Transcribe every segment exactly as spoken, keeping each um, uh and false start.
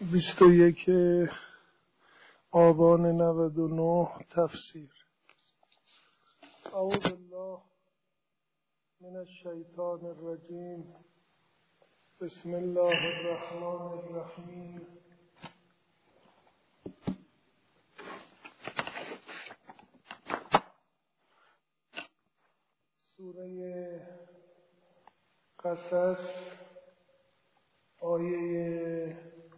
بیست و یک آبان نود و نه تفسیر. اعوذ بالله من الشیطان الرجیم. بسم الله الرحمن الرحیم. سوره قصص آیه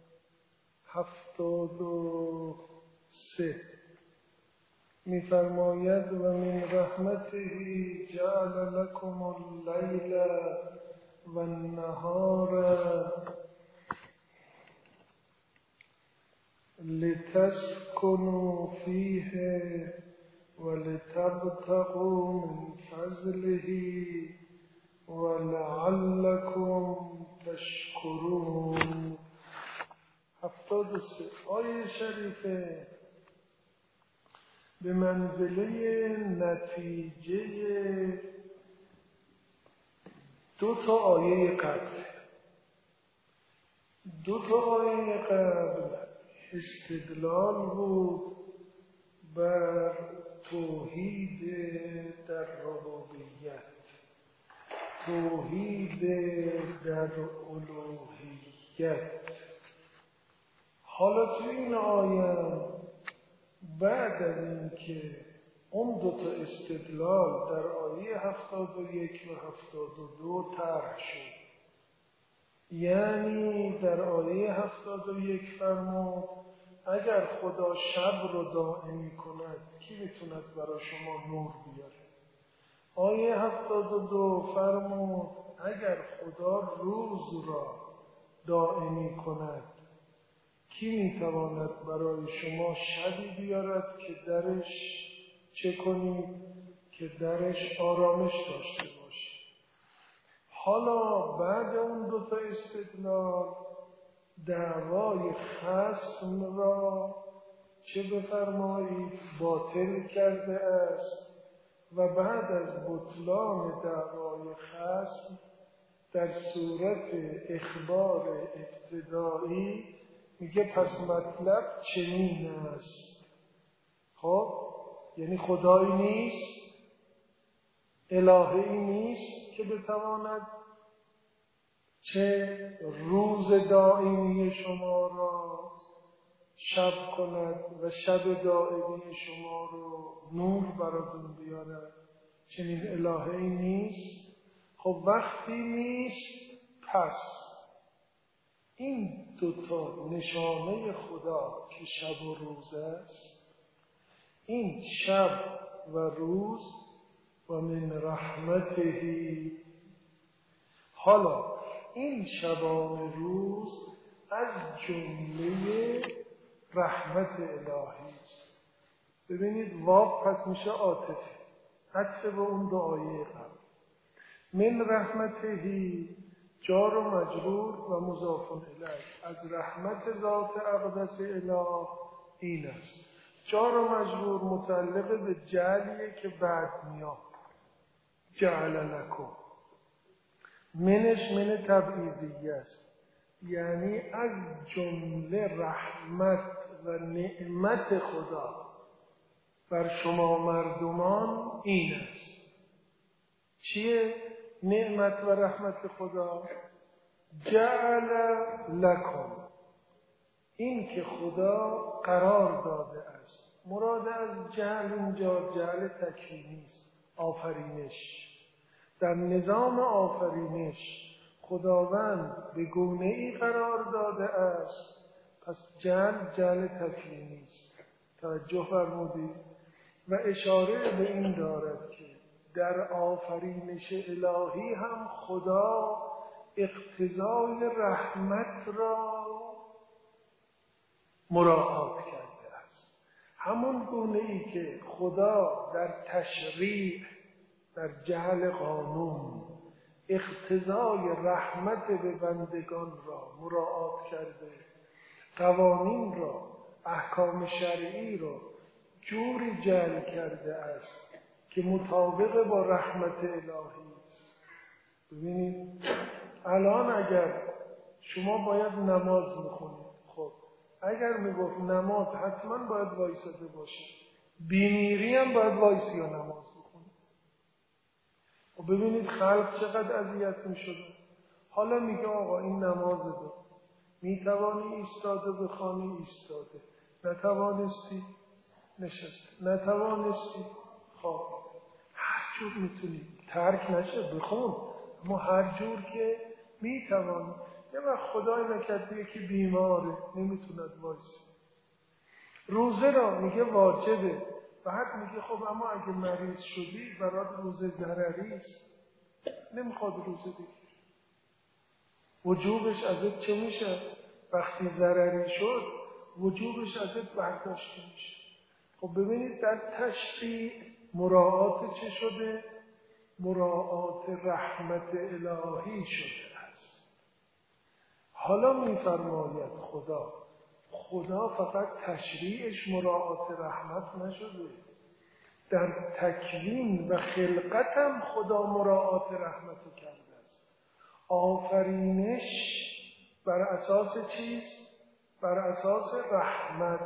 هفتاد و سه می‌فرماید و من رحمته جعل لكم اللیل و النهار لتسکنوا فیه ولتبتغوا من فضله ولعلكم تشکرون. هفتاد و سه آیه شریفه به منزله نتیجه دو تا آیه قبل. دو تا آیه قبل استدلال بود بر توحید در ربوبیت، توحید در الوهیت. حالا تو این آیه بعد از اینکه اون دو تا استدلال در آیه هفتاد و یک و هفتاد و دو طرح شد، یعنی در آیه هفتاد و یک فرمود اگر خدا شب رو دائمی کند کی میتوند برای شما نور بیاره؟ آیه هفتاد و دو فرمود اگر خدا روز را دائمی کند کی میتواند برای شما شبی بیارد که درش چه کنید؟ که درش آرامش داشته باشید. حالا بعد اون دوتا استدلال دعوای خصم را چه بفرمایید باطل کرده است و بعد از بطلان دعوای خصم در صورت اخبار ابتدایی میگه پس مطلب چنین است. خب یعنی خدایی نیست، الهی نیست که بتواند چه روز دائمی شما را شب کند و شب دائمی شما رو نور براتون بیارد. چنین الهی نیست. خب وقتی نیست پس این دوتا نشانه خدا که شب و روز است، این شب و روز و من رحمته. حالا این شبان روز از جمله رحمت الهی است. ببینید واو پس میشه عاطفه، عطف به اون دو آیه قبل. من رحمته جار و مجرور و مضاف الیه، از رحمت ذات اقدس اله این است. جار و مجرور متعلق به جعلیه که بعد میاد، جعل لکم. منش من تبعیضیه است، یعنی از جمله رحمت و نعمت خدا بر شما مردمان این است. چیه نعمت و رحمت خدا؟ جعل لکم، این که خدا قرار داده است. مراد از جعل اینجا جعل تکوینی است، آفرینش. در نظام آفرینش خداوند به گونه‌ای قرار داده است، پس جعل جعل تکوینی است. توجه فرمودید؟ و اشاره به این دارد که در آفرینش الهی هم خدا اقتضای رحمت را مراعات کرده است. همون گونه‌ای که خدا در تشریع، در جعل قانون اقتضای رحمت به بندگان را مراعات کرده، قوانین را، احکام شرعی را جوری جعل کرده است که مطابق با رحمت الهی است. ببینید الان اگر شما باید نماز بخونید، خب اگر میگفت نماز حتما باید وایساده باشه، بیمیری هم باید وایسی و نماز بخونی. و ببینید خلق چقدر اذیت میشده. حالا میگه آقا این نمازه دار، میتوانی ایستاده بخوانی ایستاده، نتوانستی نشسته، نتوانستی خواب، هر جور میتونی ترک نشه بخون، اما هر جور که میتوانی. یه وقت خدای نکرده یکی بیماره نمیتوند وایسی، روزه را میگه واجبه، بعد میگه خب اما اگه مریض شدی برات روزه ضرری است، نمیخواد روزه بگیر، وجوبش ازت چه میشه؟ وقتی ضرری شد وجوبش ازت برداشته میشه. خب ببینید در تشریع مراعات چه شده؟ مراعات رحمت الهی شده است. حالا میفرماید خدا خدا فقط تشریعش مراعات رحمت نشده، در تکوین و خلقت هم خدا مراعات رحمت کرده است. آفرینش بر اساس چیست؟ بر اساس رحمت.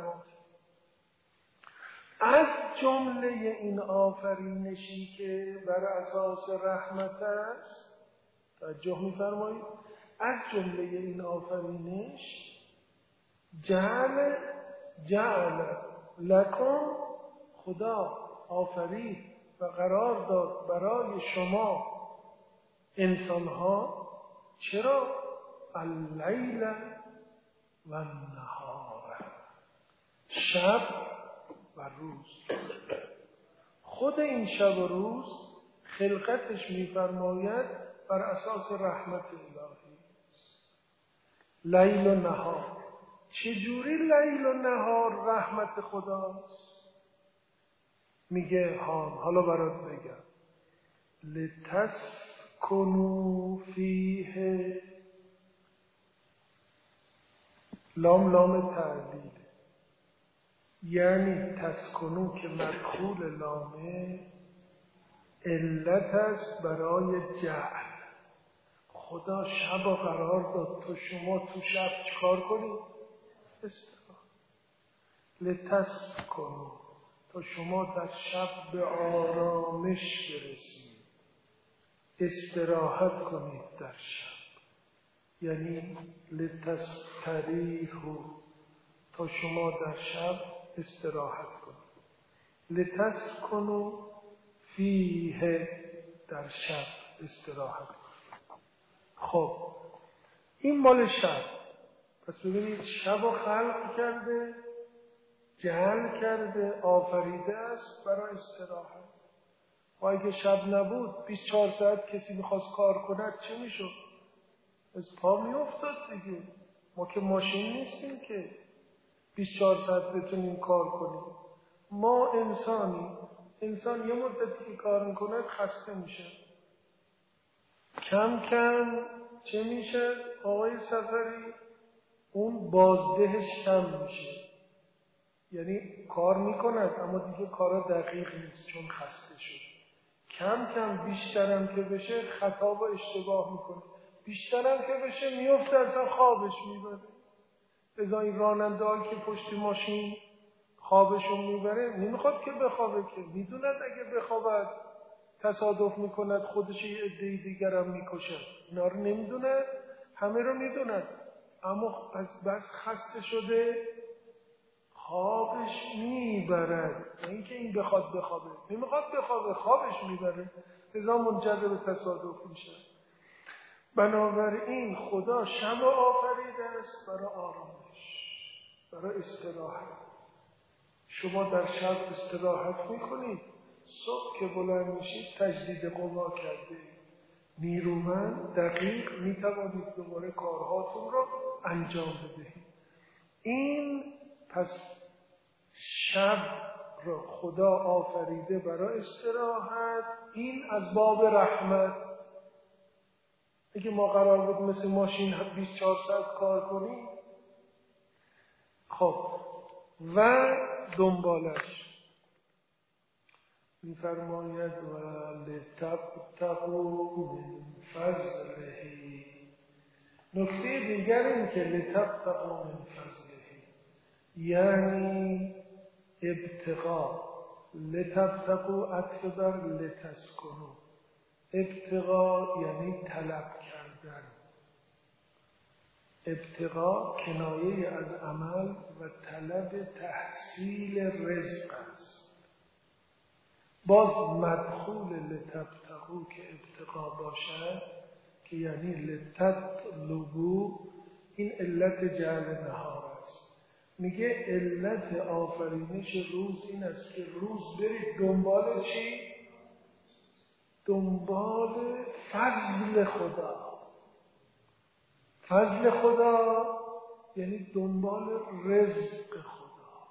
از جمله این آفرینشی که بر اساس رحمت است، توجه می‌فرمایید، از جمله این آفرینش جعل جعل لکم، خدا آفرید و قرار داد برای شما انسان‌ها، چرا؟ اللیل و النهار، شب و روز. خود این شب و روز خلقتش می‌فرماید بر اساس رحمت الهی. لیل و نهار، چجوری لیل و نهار رحمت خداست؟ میگه ها حالا برات بگم، لتسکنوا فیه، لام لام تعلیل، یعنی تسکنو که مدخول لامه علت است برای جعل. خدا شب و قرار داد تو شما تو شب چکار کنید؟ استراحت. لتسکنو، تا شما در شب به آرامش برسید، استراحت کنید در شب، یعنی لتستریحوا، تا شما در شب استراحت کنید. لتسکنوا فیه، در شب استراحت کنید. خب این مال شب. پس ببینید شب و خلق کرده، جعل کرده، آفریده است برای استراحت. و اگه شب نبود بیست و چهار ساعت کسی میخواست کار کند چه میشد؟ از پا میافتاد دیگه. ما که ماشین نیستیم که بیست و چهار ساعت بتونیم کار کنیم. ما انسانی، انسان یه مدتی که کار میکنه خسته میشه، کم کم چه میشه آقای سفری؟ اون بازدهش کم میشه، یعنی کار میکند اما دیگه کارا دقیق نیست چون خسته شد. کم کم بیشترم که بشه خطا و اشتباه میکنه، بیشترم که بشه میفته اصلا خوابش میبره. لذا این راننده هایی که پشت ماشین خوابشون میبره نمیخواد که بخوابه، که میدوند اگه بخوابد تصادف میکند خودش یه عده دیگرم میکشد. اینا رو نمیدوند؟ همه رو میدوند، اما از بس خسته شده خوابش میبرد. نه اینکه این بخواد بخوابه، نمیخواد بخوابه، خوابش میبره، لذا منجر به تصادف میشه. بنابراین خدا شب آفریده است برای آرامش، برای استراحت. شما در شب استراحت میکنید، صبح که بلند میشید تجدید قوا کرده، نیرومند، دقیق میتوانید دوباره کارهاتون رو انجام بدهید. این پس شب را خدا آفریده برای استراحت. این از باب رحمت. اگه ما قرار بود مثل ماشین بیست و چهار ساعت کار کنیم، خب و دنبالش میفرماید و لتبتغوا من فضله. نکته دیگر این که لتبتغوا من فضله، یعنی ابتغا، لتبتغوا عطف بر لتسکنوا. ابتغا یعنی طلب کردن. ابتغا کنایه از عمل و طلب تحصیل رزق است. باز مدخول لتبتغوا که ابتغا باشد که یعنی لتطلبوا، این علت جعل نهار است. میگه علت آفرینش روز این است که روز برید دنبال چی؟ دنبال فضل خدا. فضل خدا یعنی دنبال رزق خدا.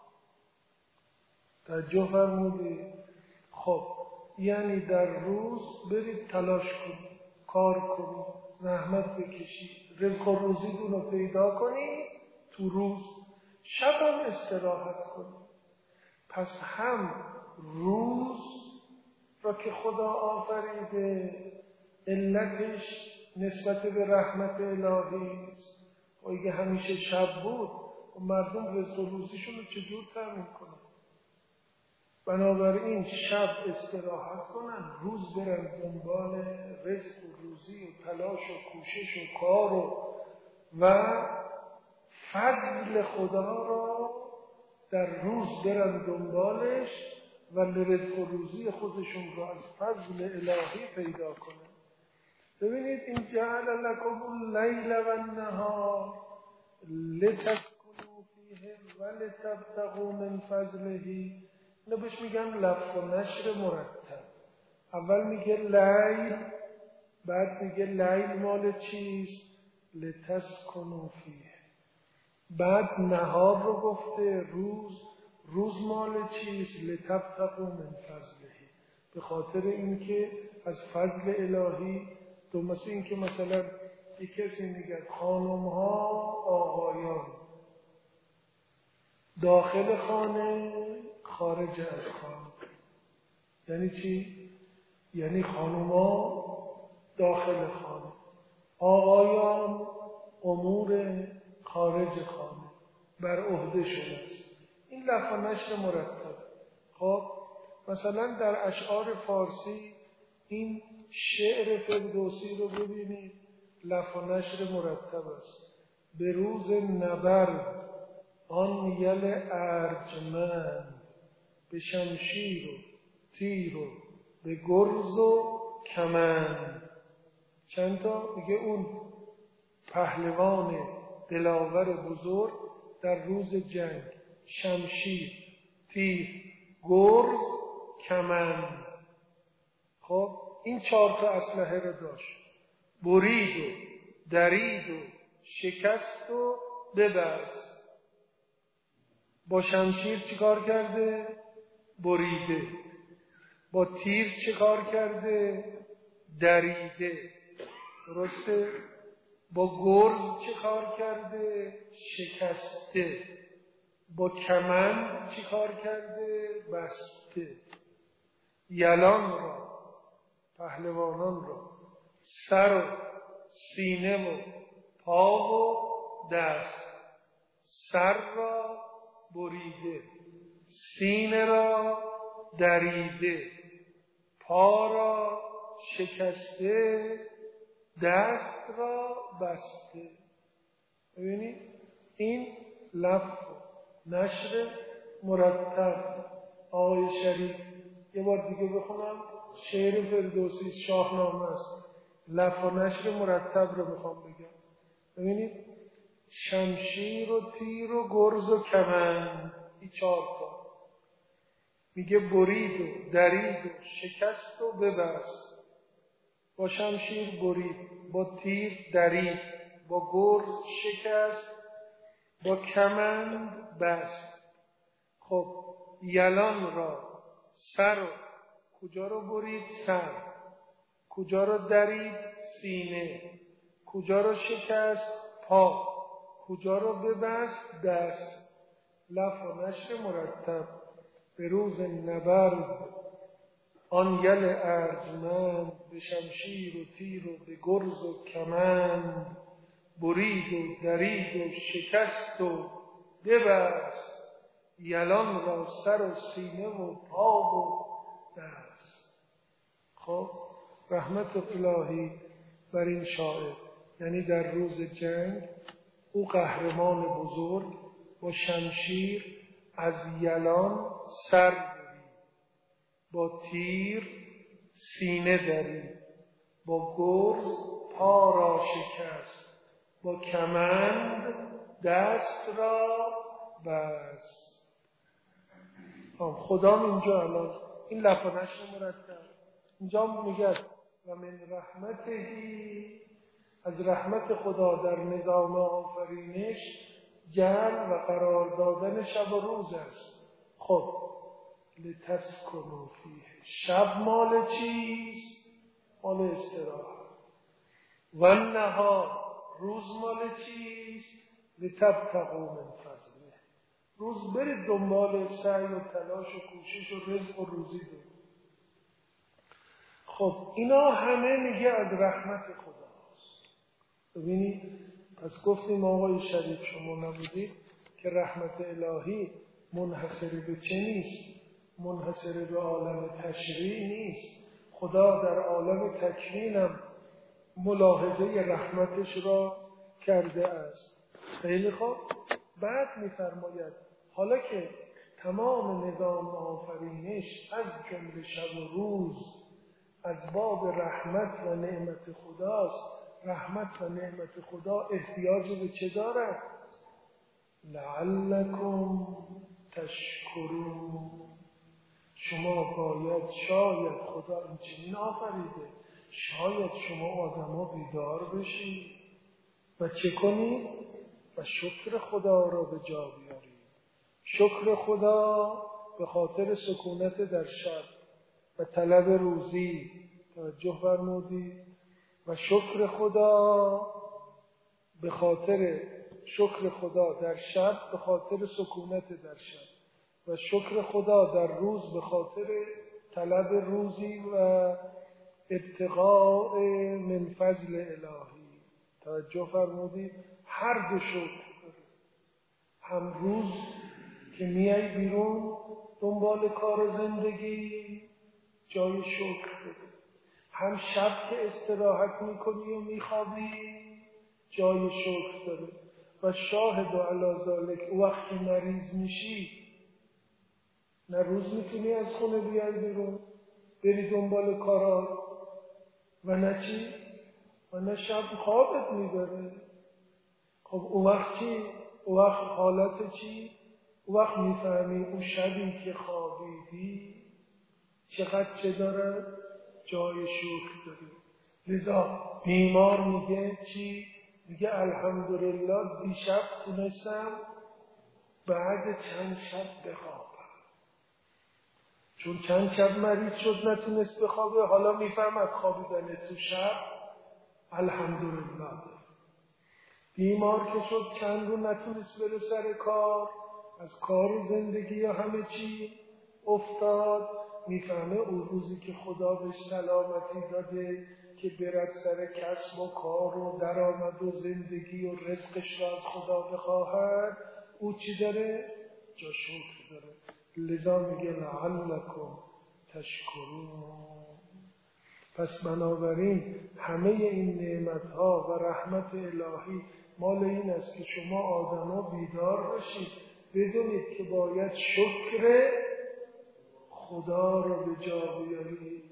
توجه فرمودید؟ خب یعنی در روز برید تلاش کنید، کار کنید، زحمت بکشید، رزق و روزیتون رو پیدا کنید تو روز. شب هم استراحت کنید. پس هم روز را که خدا آفریده علتش نسبت به رحمت الهی است. و اگه همیشه شب بود و مردم رزق و روزیشون رو چجور تامین کنن؟ بنابراین شب استراحت کنن، روز برن دنبال رزق و روزی و تلاش و کوشش و کار و و فضل خدا را در روز برن دنبالش و رزق و روزی خودشون را از فضل الهی پیدا کنن. ببینید این جعل لکم اللیل و النهار لتسکنوا فیه و لتبتغوا من فضله. اینو بهش میگن لفظ و نشر مرتب. اول میگه لیل، بعد میگه لیل مال چیست؟ لتسکنوا فیه. بعد نهار رو گفته، روز، روز مال چیست؟ لتبتغوا من فضله. به خاطر اینکه از فضل الهی تو مثل این که مثلا یک کسی میگه خانم ها آقایان، داخل خانه خارج از خانه. یعنی چی؟ یعنی خانم ها داخل خانه، آقایان امور خارج خانه بر عهده شده است. این لفظ نشر مرتب. خب مثلا در اشعار فارسی این شعر فردوسی رو ببینید، لفظ و نشر مرتب است. به روز نبرد آن یل ارجمند، به شمشیر و تیر و به گرز و کمند. چند تا میگه اون پهلوان دلاور بزرگ در روز جنگ شمشیر، تیر، گرز، کمند. خب این چهار تا اسلحه رو داشت. برید و درید و شکست و ببست. با شمشیر چیکار کرده؟ بریده. با تیر چیکار کرده؟ دریده. درسته؟ با گرز چیکار کرده؟ شکسته. با کمند چیکار کرده؟ بسته. یلان را، پهلوانان را، سر و سینه و پا و دست. سر را بریده، سینه را دریده، پا را شکسته، دست را بسته. ببینید این لفظ نشر مرتب. آقای شریف یه بار دیگه بخونم، شعر فردوسی شاهنامه است. لفظ و نشر مرتب رو میخوام بگم. ببینید شمشیر و تیر و گرز و کمند، این چهار تا. میگه برید و درید و شکست و ببست. با شمشیر برید، با تیر درید، با گرز شکست، با کمند بست. خب یلان را، سر کجا رو برید؟ سر. کجا رو درید؟ سینه. کجا رو شکست؟ پا. کجا رو ببست؟ دست. لفظ و نشر مرتب. به روز نبرد آن یل ارجمند، به شمشیر و تیر و به گرز و کمند، برید و درید و شکست و ببست. یلان را سر و سینه و پا و دست. خب رحمت الهی بر این شاعر، یعنی در روز جنگ او قهرمان بزرگ با شمشیر از یلان سر برید، با تیر سینه درید، با گرز پا را شکست، با کمند دست را بست. خدا اینجا الان این لفظش مرتب اینجا میگه و من رحمتهی، از رحمت خدا در نظام آفرینش جمع و قرار دادن شب و روز است. خب لتسکنوا فیه، شب مال چیست؟ مال استراحت. و النهار، روز مال چیست؟ لتبتغوا من فضله، روز برید دنبال سعی و تلاش و کوشش و رزق و روزی دارید. خب اینا همه میگه از رحمت خداست. ببینید پس گفتیم آقای شریف شما نبودید که رحمت الهی منحصر به چه نیست؟ منحصر به عالم تشریع نیست. خدا در عالم تکوینم ملاحظه رحمتش را کرده است. خیلی خوب. بعد می‌فرماید حالا که تمام نظام آفرینش از جمله شب و روز از باب رحمت و نعمت خداست، رحمت و نعمت خدا احتیاج به چه دارد؟ لعلکم تشکرون. شما باید، شاید خدا این چنین آفریده، شاید شما آدما بیدار بشید و چه کنید؟ و شکر خدا را به جا بیارید. شکر خدا به خاطر سکونت در شب و طلب روزی، توجه فرمودید، و شکر خدا به خاطر شکر خدا در شب به خاطر سکونت در شب و شکر خدا در روز به خاطر طلب روزی و ابتغاء من فضل الهی. توجه فرمودید؟ هر دو شکر داره. هم روز که میای بیرون دنبال کار و زندگی جای شکر داره، هم شب که استراحت میکنی و میخوابی جای شکر داره. و شاهد و علی ذالک او وقتی مریض میشی نه روز میتونی از خونه بیای بیرون بری دنبال کارا و نه چی؟ و نه شب خوابت میبره. خب اون وقت چی؟ اون وقت حالت چی؟ اون وقت میفهمی اون شبی که خوابیدی چقدر چه داره؟ جای شکر داره. لذا بیمار میگه چی؟ میگه الحمدلله دیشب تونستم بعد چند شب بخوابم. چون چند شب مریض شد نتونست بخوابه، حالا میفهمد خوابیدن تو شب الحمدلله. بیمار که شد چند رو نتونست بره سر کار، از کار و زندگی و همه چی افتاد، میفهمه اون روزی که خدا بهش سلامتی داده که برد سر کسب و کار و درآمد و زندگی و رزقش را از خدا بخواهد، او چی داره؟ جا شکر داره. لذا میگه لعلکم تشکرون. پس بنابراین همه این نعمت‌ها و رحمت الهی مال این است که شما آدما بیدار باشید، بدونید که باید شکر خدا را به جا بیارید.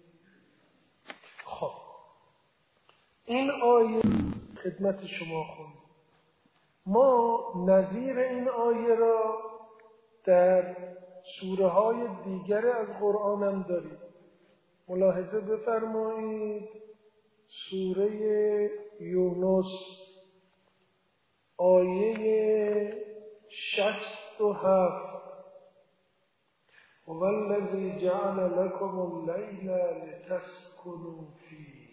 خب این آیه خدمت شما خوندم. ما نظیر این آیه را در سوره های دیگر از قرآن هم داریم. ملاحظه بفرمایید سوره یونس آیه شصت و هفت. والذی جعل لكم اللیل لتسکنوا فیه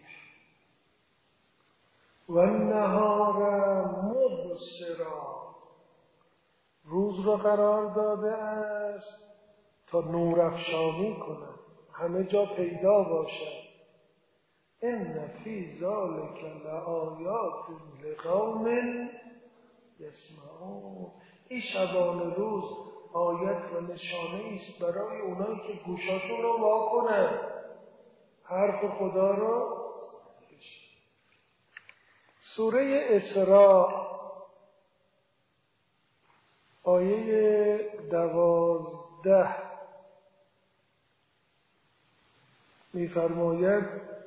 والنهار مبصرا. روز را قرار داده است تا نور افشانی کند، همه جا پیدا باشد. ان فی ذلک لآیات لقوم یسمعون. این شبان روز آیت و نشانه است برای اونایی که گوشاشون رو وا کنن، حرف خدا رو بشنون. سوره اسراء آیه دوازده می‌فرماید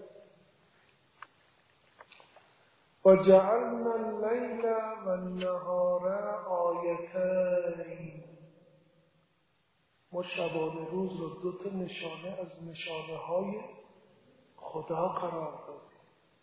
و جعلنا اللیل و النهار آیتین. ما شبانه روز رو دو تا نشانه از نشانه های خدا قرار دادیم.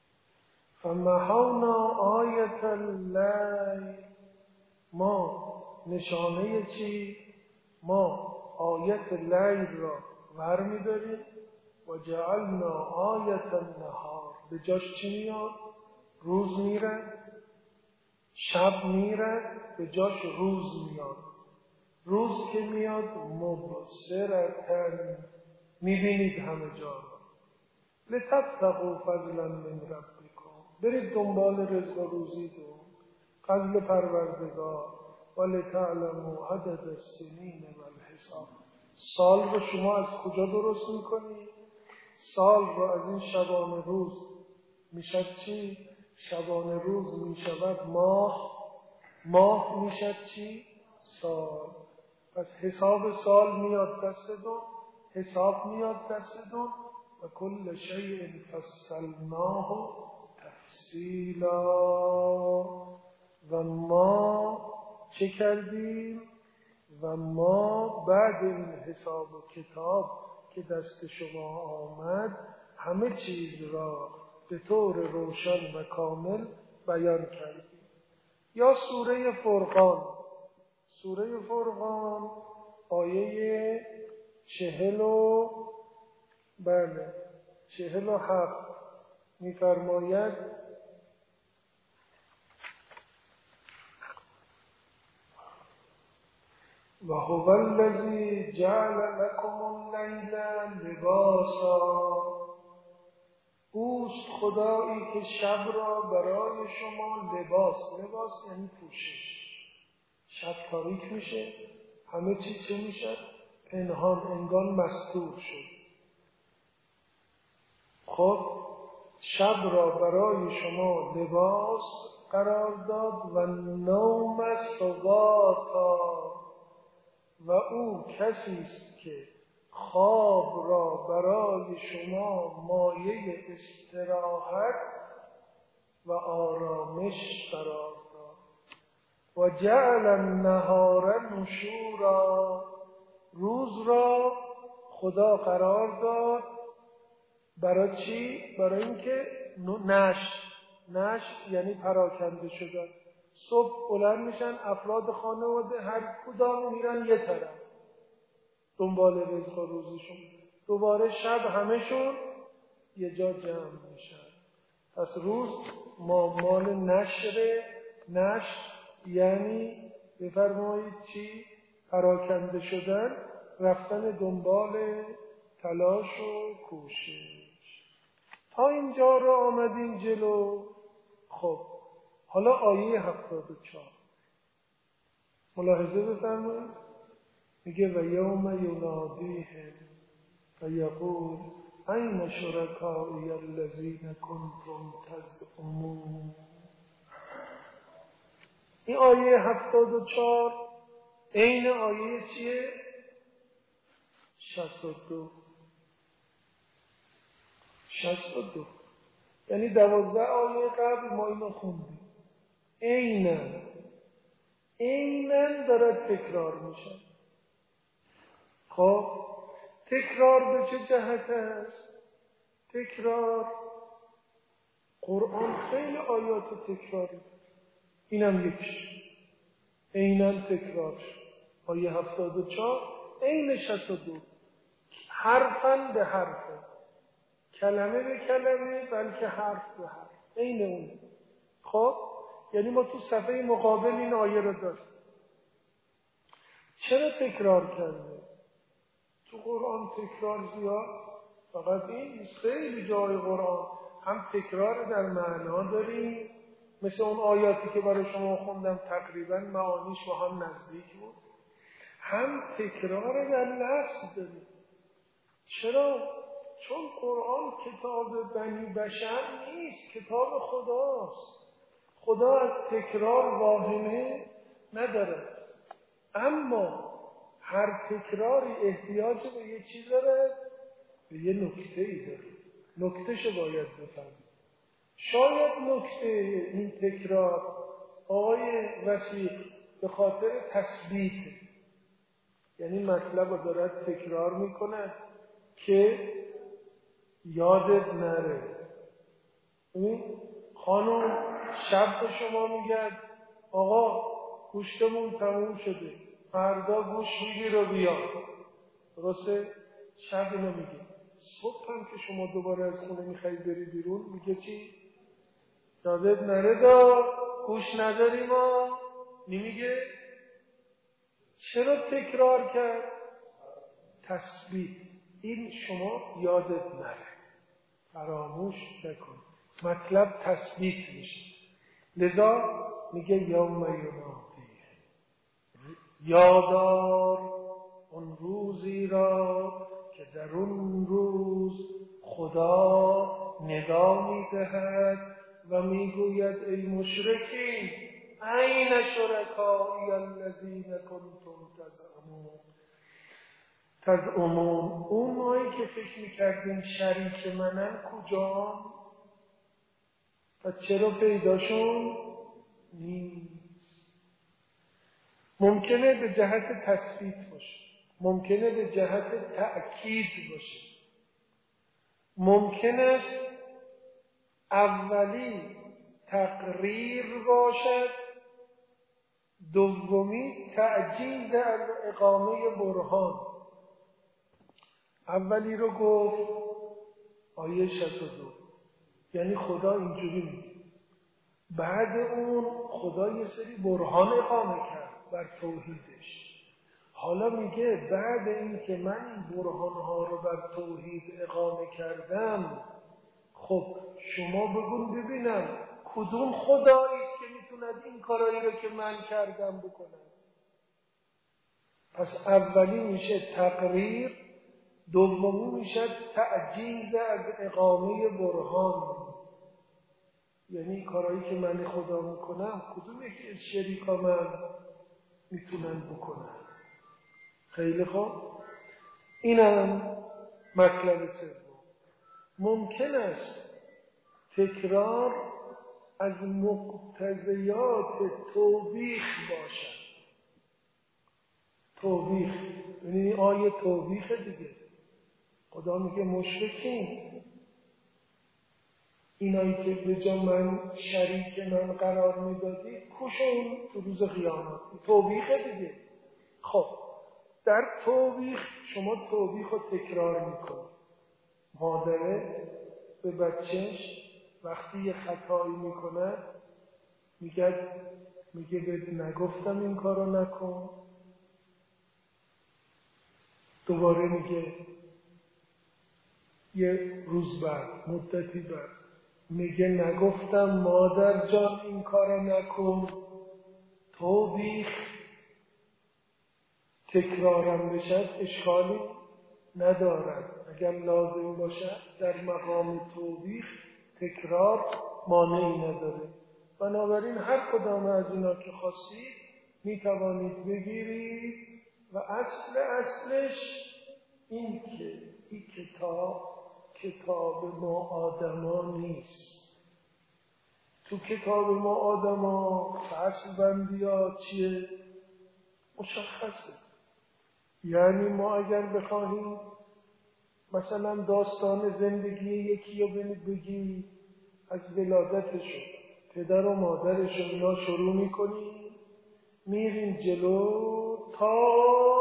فمحونا آیت اللیل، ما نشانه چی؟ ما آیت لیل را ور می‌داریم و جعلنا آیت النهار، به جاش چی میاد؟ روز میره، شب میره، به جاش روز میاد. روز که میاد مبصرتن، میبینید همه جا را. لتبتغوا فضلا من ربکم، برید دنبال رزق و روزی دو فضل پروردگار. ولتعلموا عدد السنین والحساب، سال رو شما از کجا درست میکنی؟ سال رو از این شبانه روز میشد چی؟ شبانه روز میشود ماه، ماه میشد چی؟ سال. پس حساب سال میاد دستتون، حساب میاد دستتون و کل شیء فصلناه تفصیلا. و ما چه کردیم؟ و ما بعد این حساب و کتاب که دست شما آمد همه چیز را به طور روشن و کامل بیان کردیم. یا سوره فرقان، سوره فرقان آیه چهل و بله چهل و هفت می‌فرماید و هو الذی جعل لکم اللیل لباسا، اوست خدایی که شب را برای شما لباس، لباس یعنی پوشش. شب تاریک میشه، همه چی چه میشه؟ پنهان، انگار مستور شد. خب شب را برای شما لباس قرار داد و نوم سباتا، و او کسی است که خواب را برای شما مایه استراحت و آرامش قرار داد. و جعل النهار نشورا، روز را خدا قرار داد برای چی؟ برای اینکه نشر، نشر یعنی پراکنده شدن. صبح بلند میشن افراد خانواده، هر کدام میرن یه طرف دنبال رزق و روزیشون، دوباره شب همهشون یه جا جمع میشن. پس روز ما مال نشره، نشر یعنی بفرمایید چی؟ پراکنده شدن، رفتن دنبال تلاش و کوشش. تا اینجا رو آمدیم جلو. خب حالا آیه هفتاد و چهار ملاحظه بفرمایید، میگه و یوم ینادیهم و یقول این شرکایی الذین کنتم تزعمون. این آیه هفتاد و چهار عین آیه چیه؟ شصت و دو. شصت و دو یعنی دوازده آیه قبل ما اینو خوندیم. عیناً عیناً داره تکرار میشه. خب تکرار به چه جهت است؟ تکرار، قرآن خیلی آیات تکراری، اینم یکیش. عیناً تکرار آیه هفتاد و چهار عین شصت و دو، حرفاً به حرفه، کلمه به کلمه، بلکه حرف به حرف، عین اون. خب یعنی ما تو صفحه مقابل این آیه رو داریم. چرا تکرار کرده؟ تو قرآن تکرار زیاد، فقط این خیلی جای قرآن هم تکرار در معنا داریم، مثل اون آیاتی که برای شما خوندم تقریبا معانیش با هم نزدیک بود، هم تکرار در لفظ داریم. چرا؟ چون قرآن کتاب بنی بشر نیست، کتاب خداست. خدا از تکرار واهمه نداره، اما هر تکراری احتیاج به یه چیز داره، به یه نکته‌ای داره. نکتهشو باید بفهمید. شاید نکته این تکرار آقای وسیق به خاطر تثبیت، یعنی مطلب رو دارد تکرار میکنه که یادت نره. این خانم شب به شما میگه آقا گوشتمون تموم شده، فردا گوش میگیر و بیا. درسته؟ شب اینو میگه. صبح هم که شما دوباره از خونه میخوایی بری بیرون میگه چی؟ یادت نره دا گوش نداری ما. نمیگه؟ چرا تکرار کرد؟ تثبیت. این شما یادت نره، فراموش نکن، مطلب تثبیت میشه. لذا میگه یوم ینادی، یادار اون روزی را که در اون روز خدا ندا میدهد و میگوید ای مشرکین این شرکایی الذین کنتم تزعمون تزعمون اونایی که فکر میکردین شریک منن کجا؟ و چرا پیداشون نیست؟ ممکنه به جهت تثبیت باشه، ممکنه به جهت تأکید باشه، ممکن است اولی تقریر باشد، دومی تعجیل در اقامه برهان. اولی رو گفت آیه شصت و دو، یعنی خدا اینجوری میگه. بعد اون خدا یه سری برهان اقامه کرد بر توحیدش. حالا میگه بعد این که من این برهانها رو بر توحید اقامه کردم، خب شما بگون ببینم کدوم خدایی است که میتوند این کارایی رو که من کردم بکنه؟ پس اولی میشه تقریر، دومی میشه تعجیز از اقامه برهان. یعنی کارهایی که من خدا میکنم کدوم یکی از شریکا من میتونن بکنن؟ خیلی خوب. اینم مطلب سوم. ممکن است تکرار از مقتضیات توبیخ باشد. توبیخ یعنی آیه توبیخ دیگه. خدا میگه مشرکین، اینایی که به جا من شریک من قرار میدادید کشون تو روز قیامت. توبیخ دیگه. خب در توبیخ شما توبیخ رو تکرار میکنید. مادره به بچهش وقتی یه خطایی میکنه میگه میگه بهت نگفتم این کارو نکن. دوباره میگه یه روز بعد، مدتی بعد میگه نگفتم مادر جان این کارو نکن. توبیخ تکرارم بشد اشکالی ندارد. اگر لازم باشد در مقام توبیخ تکرار مانعی نداره. بنابراین هر کدام از اینا که خواستید میتوانید بگیرید و اصل اصلش این که این کتاب کتاب ما آدما نیست. تو کتاب ما آدما فصل بندی ها چیه؟ مشخصه. یعنی ما اگر بخواهیم مثلا داستان زندگی یکی رو بگی از ولادتشون، پدر و مادرشون اینا شروع میکنیم، میریم جلو تا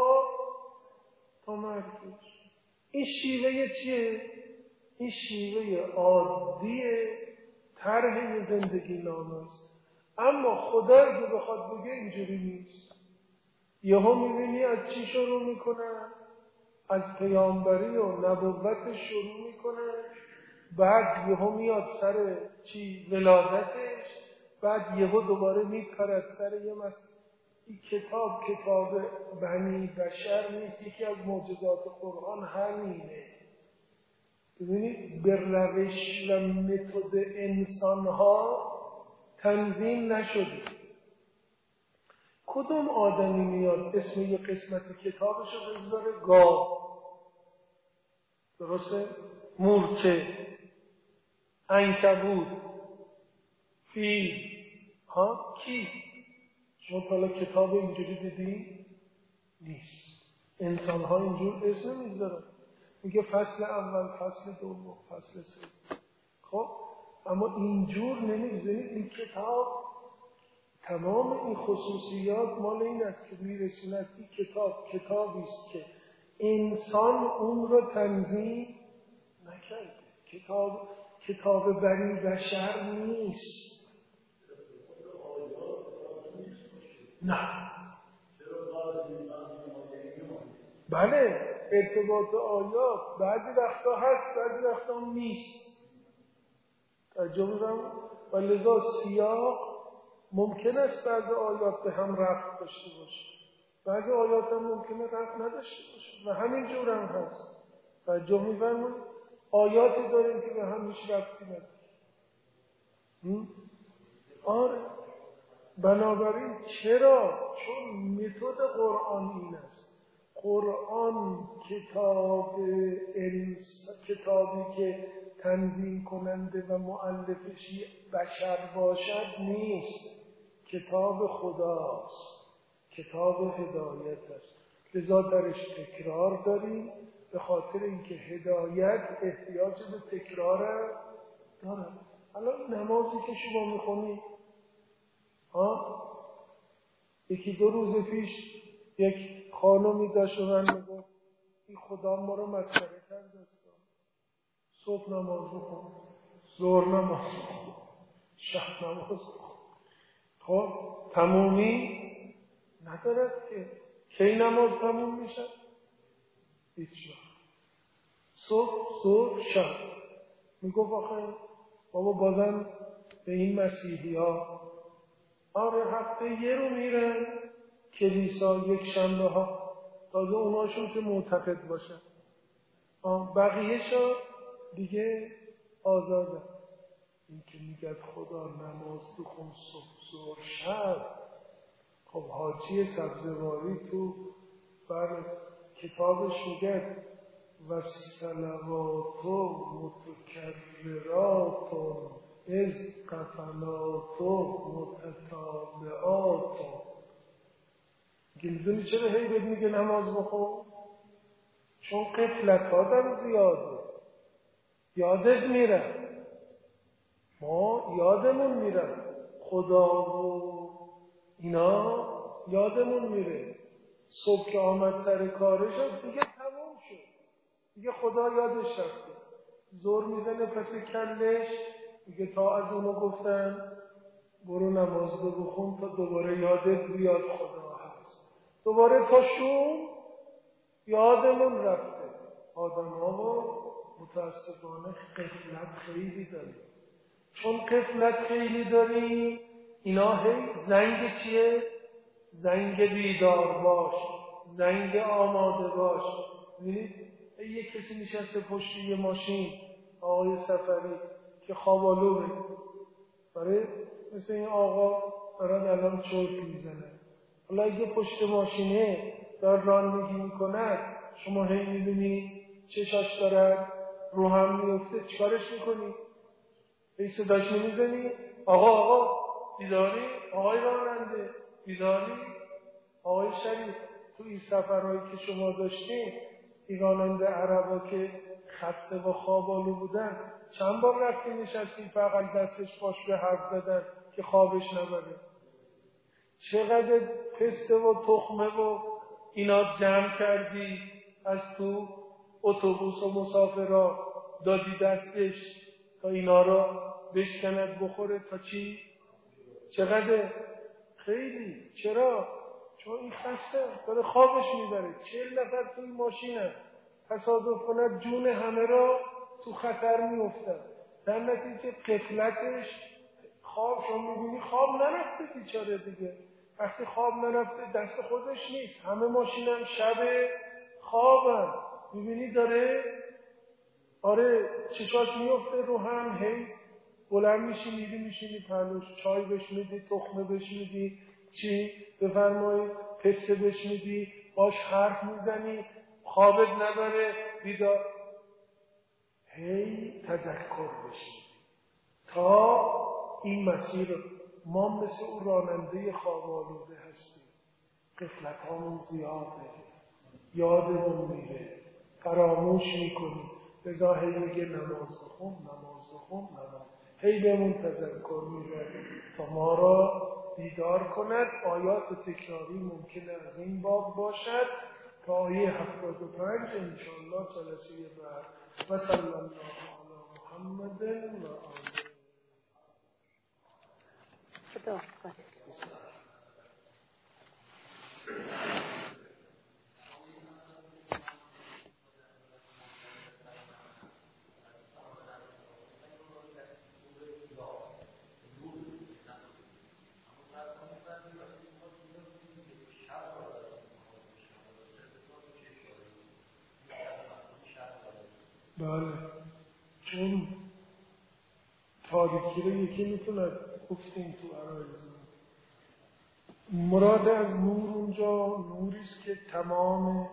تا مرگش. این شیوه چیه؟ این شیوه عادی طرح زندگی نامه است. اما خدا اگه بخواد بگه اینجوری نیست. یهو میبینی از چی شروع میکنه؟ از پیامبری و نبوت شروع میکنه، بعد یهو میاد سر چی؟ ولادتش، بعد یهو دوباره میپرد سر یه مس... این کتاب کتاب بنی بشر نیست. یکی از معجزات قرآن همینه. ببینید به روش و متد انسان‌ها تنظیم نشده. کدوم آدمی میاد اسم یه قسمت کتابشو بذاره گاو، درسته؟ مورچه، عنکبوت، فیل، ها کی؟ شما حالا کتاب اینجوری دیدی؟ نیست. انسان‌ها اینجور اسم نمیذارن. میگه فصل اول، فصل دوم، فصل سوم. خب اما اینجور نمیذارید. این کتاب تمام این خصوصیات مال این است که میرسوند این کتاب کتابی است که انسان اون رو تنظیم نکرده. کتاب کتاب بنی بشر نیست. نه بله ارتباط آیات بعضی وقتا هست بعضی وقتا نیست. توجه می‌کنم و لذا سیاق ممکن است بعضی آیات به هم ربط داشته باشه، بعضی آیات هم ممکنه ربط نداشته باشه و همین جور هم هست. توجه می‌فرمایید آیاتی داریم که به هم هیچ ربطی نداره. آره بنابراین چرا؟ چون متد قرآن این است. قرآن کتاب انس... کتابی که تنظیم کننده و مؤلفشی بشر باشد نیست. کتاب خداست، کتاب هدایت است. لذا درش تکرار داریم به خاطر اینکه هدایت احتیاج به تکرار دارد. الان نمازی که شما میخونید ها یکی دو روز پیش یک خانمی داشت و من میگفت این خدا ما رو مسخره کرده است. صبح نماز بخون، ظهر نماز بخون، شب نماز بخون. خب تمومی ندارد که. کی نماز تموم میشه؟ هیچ وقت. صبح ظهر شب. میگفت آخه بابا بازم به این مسیحی ها آره هفته یه رو میرن کلیسا یک شنبه ها، تازه اوناشون که معتقد باشن، بقیه شا دیگه آزاده. این که میگد خدا نماز بخون صبح ظهر شب. خب حاجی سبزواری تو بر کتابش میگه و صلواتو متکرراتو از قفلاتو متتابعاتو. گلدونی چرا هی بهت میگه نماز بخون؟ چون قفلت آدم زیاده، یادت میره. ما یادمون میره خدا و اینا یادمون میره. صبح که آمد سر کارش دیگه تمام شد، دیگه خدا یادش رفته. زور میزنه پس کلش دیگه تا از اونو گفتن برو نماز رو بخون تا دوباره یادت بیاد خدا هست. دوباره تا شون یادمون رفته. آدم ها و متاسفانه غفلت خیلی داریم. چون غفلت خیلی داریم اینا هی زنگ چیه؟ زنگ بیدار باش، زنگ آماده باش. ببینید یک کسی نشسته پشت یه ماشین، آقای سفری که خوابالوه، برای مثل این آقا دارن الان چرت میزنه. حالا اگه پشت ماشینه دار رانندگی میکنه شما هی میبینی چشاش دارد رو هم میفته، چیکارش میکنی؟ هی صداش نمیزنی؟ آقا آقا بیداری؟ آقای راننده بیداری؟ آقای شریف تو این سفرهایی که شما داشتین این راننده عربا که خسته و خوابالو بودن چند بار رفتی نشستی فقط دستش باش به حرف زدن که خوابش نبره؟ چقدر پسته و تخمه و اینا جمع کردی از تو اتوبوس و مسافرها دادی دستش تا اینا رو بشکند بخوره تا چی؟ چقدر؟ خیلی. چرا؟ چون این خسته داره خوابش میبره. چهل نفر توی ماشینه تصادف کند جون همه را تو خطر میفتن. در نتیجه غفلتش خواب شما میبینی خواب نرفته بیچاره دیگه. وقتی خواب نرفته دست خودش نیست، همه ماشینم شب خوابن، میبینی داره آره چشاش میفته رو هم، هی بلند میشی میری میشینی پلوش، چای بهش میدی، تخمه بهش میدی، چی بفرمایید پسته بهش میدی، باش حرف میزنی، خوابت نداره بیدار، هی تذکر بشی تا این مسیر. ما مثل اون راننده خواب آلوده هستیم، غفلت هامون زیاده، یادمون میره، فراموش میکنیم، لذا هی میگه نماز بخون نماز بخون نماز، هی بهمون تذکر میره تا ما را بیدار کند. آیات تکراری ممکنه از این باب باشد تا آیه هفتاد و پنج انشاءالله جلسه بعد. و صلی الله علی محمد و آله. خدا بله، چون تاریکی رو یکی میتونه گفتیم تو عرایزم. مراد از نور اونجا نوریست که تمام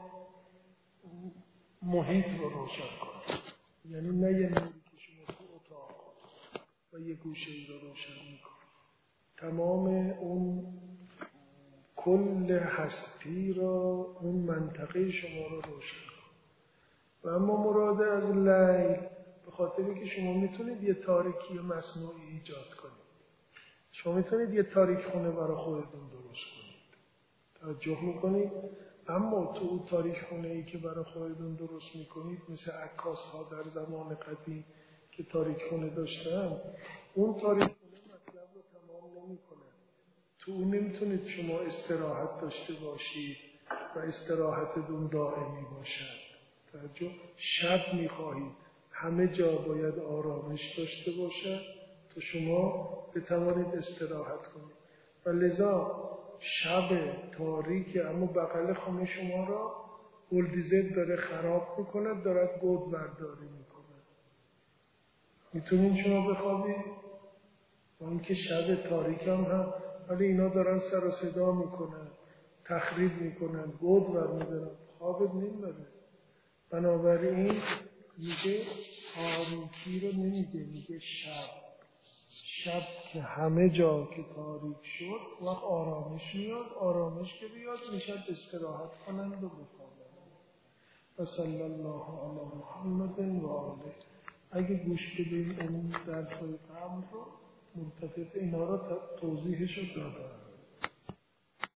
محیط رو روشن کنه، یعنی نه یه نوری که شما تو اتاق و یه گوشه ای رو روشن میکنه، تمام اون کل هستی را، اون منطقه شما رو روشن کنه. و اما مراد از لیل به خاطری که شما میتونید یه تاریکی مصنوعی ایجاد کنید، شما میتونید یه تاریک خونه برای خودتون درست کنید، توجه میکنید، اما تو اون تاریک خونه ای که برای خودتون درست میکنید، مثل عکاس ها در زمان قدیم که تاریک خونه داشتن، اون تاریک خونه مطلب رو تمام نمیکنه. تو اون نمیتونید شما استراحت داشته باشید و استراحتتون دائمی باشد. توجه، شب میخواهید همه جا باید آرامش داشته باشد تا شما بتوانید استراحت کنید. و لذا شب تاریک اما بغل خانه شما را بولدیزر داره خراب میکنه، دارد گود برداری میکنه. میتونید شما بخوابید و اینکه شب تاریک هم هم ولی اینا دارن سر و صدا میکنن، تخریب میکنن، گود برمیدارن، خوابت نمیبره. بنابراین میگه تاریکی رو نمیگه، میگه شب. شب که همه جا که تاریک شد وقت آرامش میاد، آرامش که بیاد میشد استراحت کنند و بخوابند. و صلی الله علی محمد و آله. اگه گوش بدیم اون درسای قبل رو منتفق اینا رو توضیحش رو دادم.